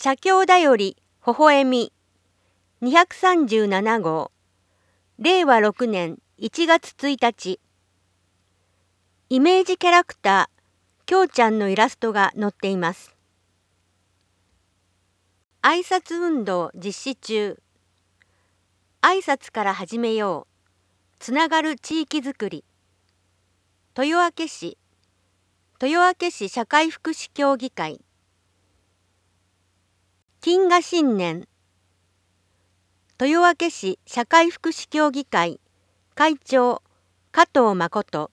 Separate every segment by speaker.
Speaker 1: 社協だより微笑み237号令和6年1月1日イメージキャラクターきょうちゃんのイラストが載っています。挨拶運動実施中。挨拶から始めよう。つながる地域づくり。豊明市社会福祉協議会。金河新年。豊明市社会福祉協議会会長加藤誠。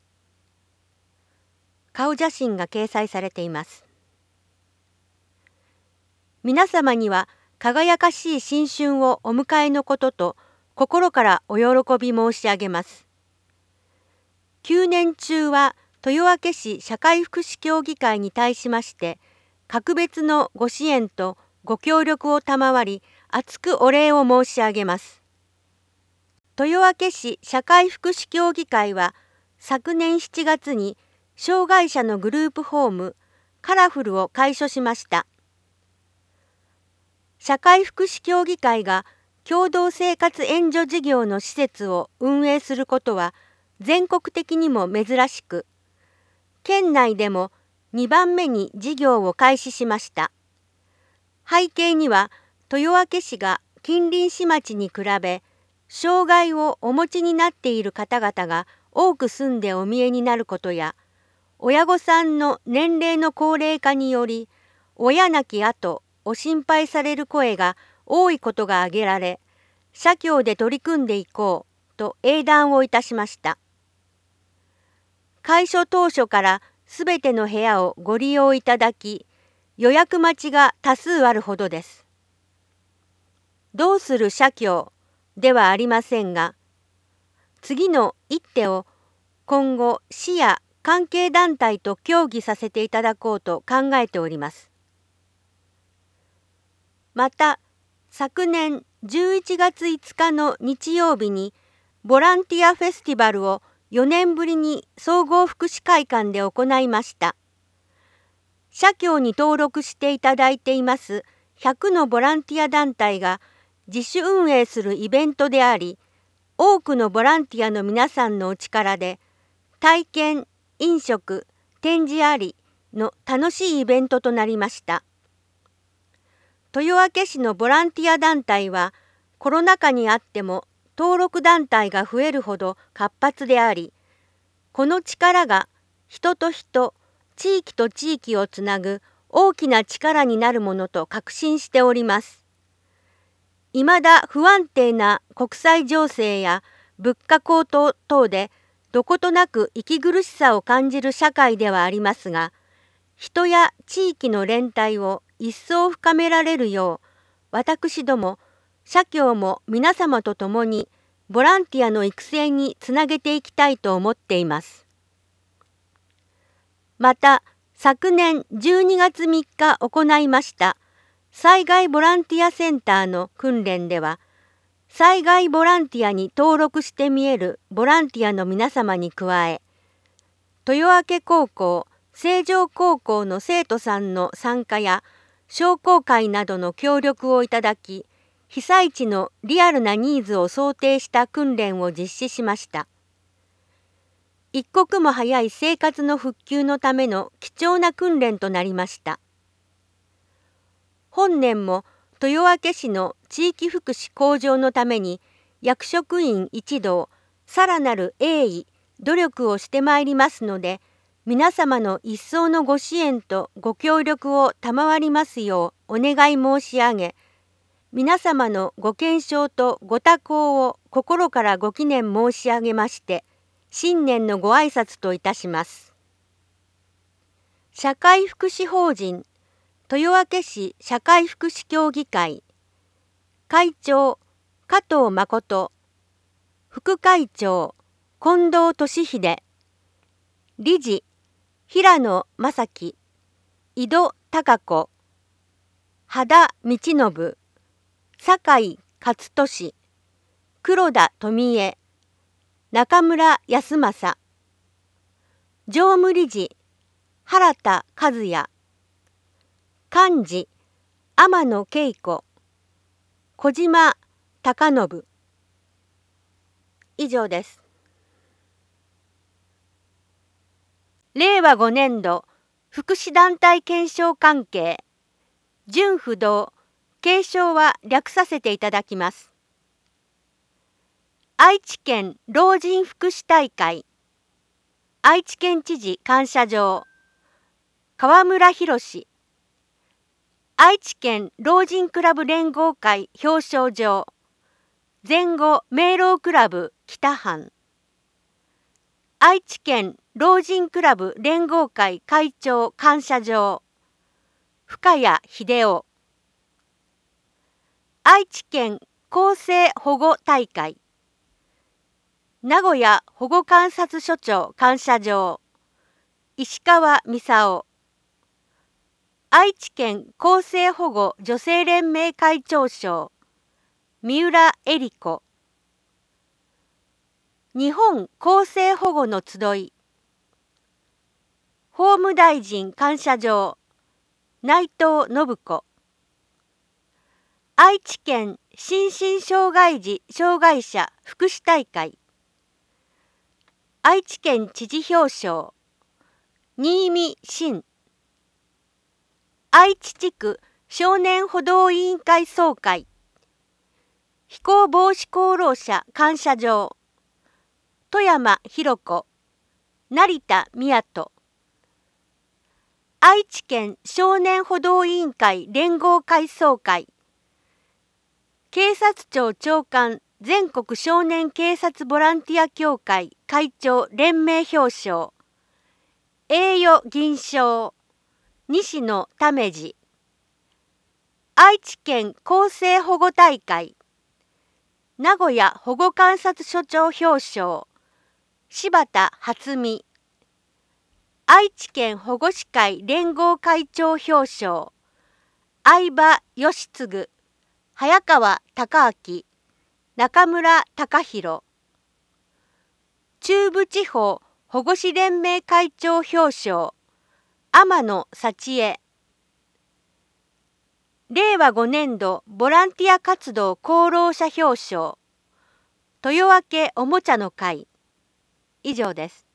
Speaker 1: 顔写真が掲載されています。皆様には輝かしい新春をお迎えのことと心からお喜び申し上げます。9年中は豊明市社会福祉協議会に対しまして格別のご支援とご協力を賜り厚くお礼を申し上げます。豊明市社会福祉協議会は昨年7月に障害者のグループホームカラフルを開所しました。社会福祉協議会が共同生活援助事業の施設を運営することは全国的にも珍しく、県内でも2番目に事業を開始しました。背景には豊明市が近隣市町に比べ障害をお持ちになっている方々が多く住んでお見えになることや、親御さんの年齢の高齢化により親亡き後お心配される声が多いことが挙げられ、社協で取り組んでいこうと英断をいたしました。開所当初からすべての部屋をご利用いただき、予約待ちが多数あるほどです。どうする社協ではありませんが、次の一手を今後市や関係団体と協議させていただこうと考えております。また、昨年11月5日の日曜日にボランティアフェスティバルを4年ぶりに総合福祉会館で行いました。社協に登録していただいています100のボランティア団体が自主運営するイベントであり、多くのボランティアの皆さんのお力で体験、飲食、展示ありの楽しいイベントとなりました。豊明市のボランティア団体はコロナ禍にあっても登録団体が増えるほど活発であり、この力が人と人、地域と地域をつなぐ大きな力になるものと確信しております。いまだ不安定な国際情勢や物価高騰等でどことなく息苦しさを感じる社会ではありますが、人や地域の連帯を一層深められるよう、私ども社協も皆様と共にボランティアの育成につなげていきたいと思っています。また、昨年12月3日行いました災害ボランティアセンターの訓練では、災害ボランティアに登録して見えるボランティアの皆様に加え、豊明高校、成城高校の生徒さんの参加や商工会などの協力をいただき、被災地のリアルなニーズを想定した訓練を実施しました。一刻も早い生活の復旧のための貴重な訓練となりました。本年も豊明市の地域福祉向上のために役職員一同さらなる鋭意努力をしてまいりますので、皆様の一層のご支援とご協力を賜りますようお願い申し上げ、皆様のご健勝とご多幸を心からご祈念申し上げまして、新年のご挨拶といたします。社会福祉法人豊明市社会福祉協議会会長加藤誠、副会長近藤俊秀、理事平野正樹、井戸孝子、羽田道信、酒井勝利、黒田富江、中村康政、常務理事原田和也、幹事天野恵子、小島貴信。以上です。令和5年度福祉団体検証関係準不動継承は略させていただきます。愛知県老人福祉大会愛知県知事感謝状河村博愛知県老人クラブ連合会表彰状前後明朗クラブ北藩愛知県老人クラブ連合会会長感謝状深谷秀夫愛知県厚生保護大会名古屋保護観察所長感謝状石川美沙愛知県厚生保護女性連盟会長賞三浦恵理子日本厚生保護の集い法務大臣感謝状内藤信子愛知県心身障害児障害者福祉大会愛知県知事表彰新見真愛知地区少年補導委員会総会非行防止功労者感謝状富山弘子成田宮人愛知県少年補導委員会連合会総会警察庁長官全国少年警察ボランティア協会会長連盟表彰栄誉銀賞西野為治愛知県厚生保護大会名古屋保護観察所長表彰柴田初美愛知県保護士会連合会長表彰相葉義次早川隆明中村隆弘中部地方保護士連盟会長表彰天野幸恵令和5年度ボランティア活動功労者表彰豊明おもちゃの会以上です。